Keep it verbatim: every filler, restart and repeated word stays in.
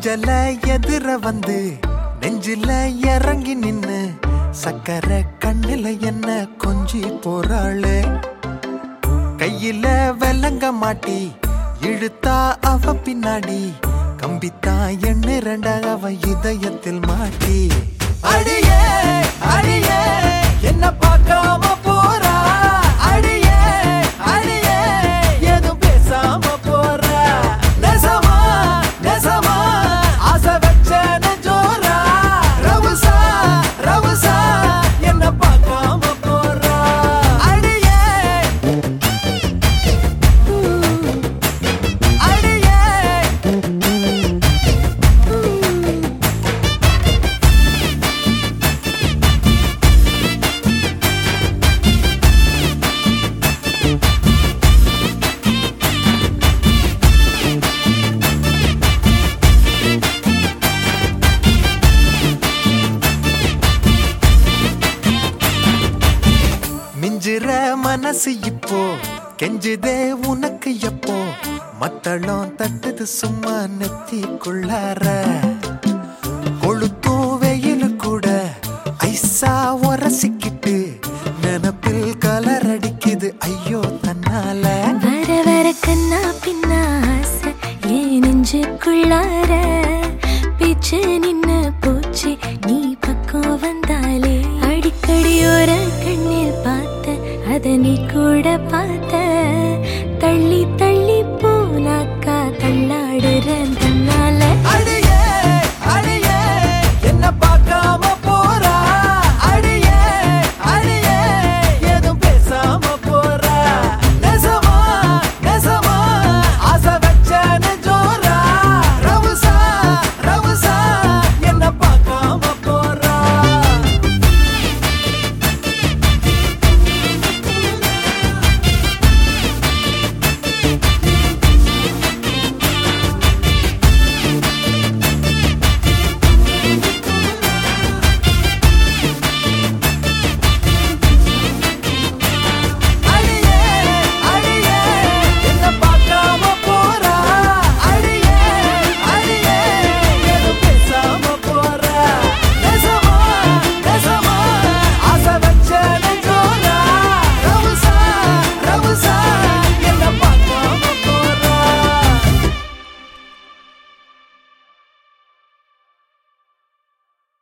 அஞ்சல எதிர வந்து நெஞ்சில இறங்கி நின்னு சக்கரை கண்ணில என்ன கொஞ்சி போறாளே. கையில வெள்ளங்க மாட்டி இழுத்தா அவ பின்னாடி கம்பித்தா எண்ணு ரெண்டா அவ இதயத்தில் மாட்டி. அடியே அடியே என்ன பார்க்காம போறா. அடியே அடியே எதுவும் பேசாம போறா. நெசமா நெசமா ஆசை வச்ச நெஞ்சோரா. ரவுசா ரவுசா என்ன பார்க்காம போறா. அடியே அடியே மிஞ்சிற மனசு இப்போ கெஞ்சுதே உனக்கு எப்போ. மத்தளம் தட்டுது சும்மா நெத்திக்குள்ளார.